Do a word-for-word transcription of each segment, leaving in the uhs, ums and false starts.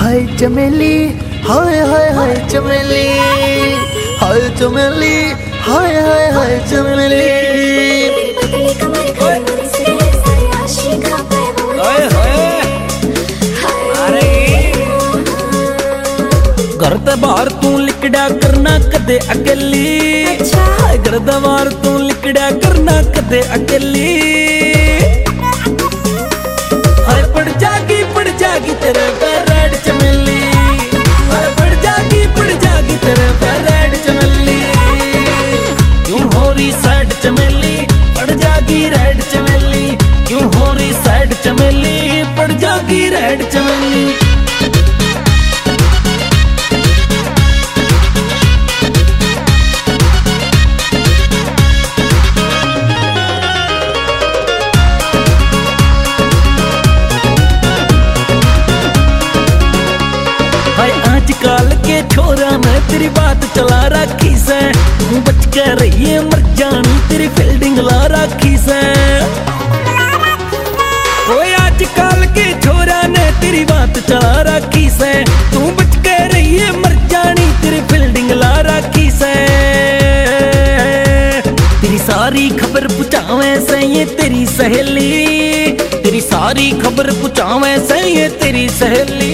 हाय चमेली, हाय हाय हाय चमेली, हाय चमेली, हाय हाय हाय चमेली। घर ते बाहर तू लिकड़ा करना कदे अकेली, घर ते बाहर तू लिकड़ा करना कदे अकेली। हाय पड़ जागी पड़ जागी तेरे पैर चमेली, हाय पड़ जागी पड़ जागी तेरे पैर चमेली। क्यों हो रही सैड चमेली, पड़ जागी रेड चमेली। क्यों हो रही सैड चमेली, पड़ जागी रेड चमेली। आजकल के छोरा मैं तेरी बात चला रखी से, तू बच के रहिए मर जानी तेरी फील्डिंग ला रखी से। ओए आजकल के छोरा ने तेरी बात चला रखी से, तू बच के रहिए मर जानी तेरी फील्डिंग ला रखी से। तेरी सारी खबर पुछावे से ये तेरी सहेली, तेरी सारी खबर पुछावे से ये तेरी सहेली।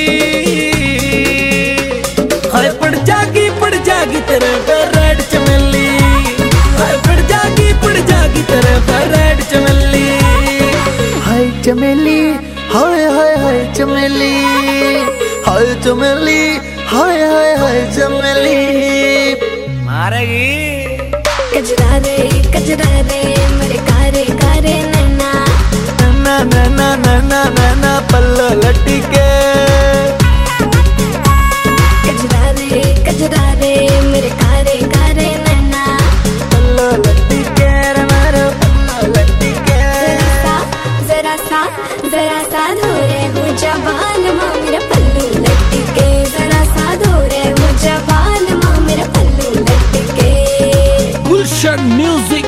हाय पड़ जागी पड़ जागी तेरे पैर रेड चमेली, हाय पड़ जागी पड़ जागी तेरे पैर रेड चमेली। हाय चमेली, हाय हाय हाय चमेली, हाय चमेली, हाय हाय हाय चमेली। मारेगी कजरा रे कजरा रे मेरे कारे कारे नैना, नैना नैना नैना नैना पल्लो लटके। कजरा रे कजरा रे मेरे कारे कारे नैना, पल्लो लटके रे मारो पल्लो लटके। जरा सा जरा सा धोरे हो जबान माँ मेरा पल्लू लटके, जरा सा धोरे हो जबान माँ मेरा पल्लू लटके। गुलशन म्यूजिक।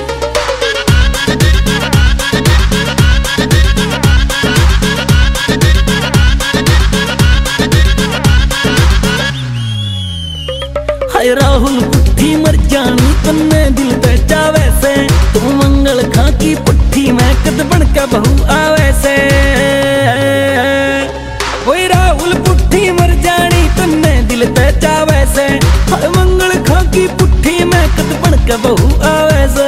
हाय राहुल पुट्ठी मर जानी तन्ने दिल पे जावे से, तू मंगल खा की पुट्ठी मैं कद बन के बहू आवे से। ओए राहुल पुट्ठी मर जानी तन्ने दिल पे जावे से, हाय मंगल खा की पुट्ठी मैं कद बन के बहू आवे से।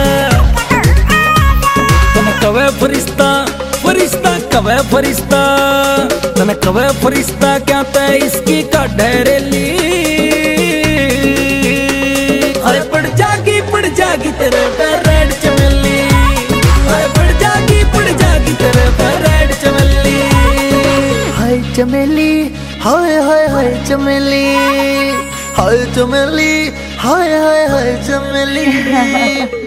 तने कवे फरिश्ता फरिश्ता कवे फरिश्ता, तने कवे फरिश्ता क्या तय इसकी का डरेली। हाय पड़ जागी पड़ जागी तेरे पैर रेड चमेली, हाय पड़ जागी पड़ जागी तेरे पैर रेड चमेली। हाय चमेली, हाय हाय हाय चमेली, हाय चमेली, हाय हाय हाय चमेली।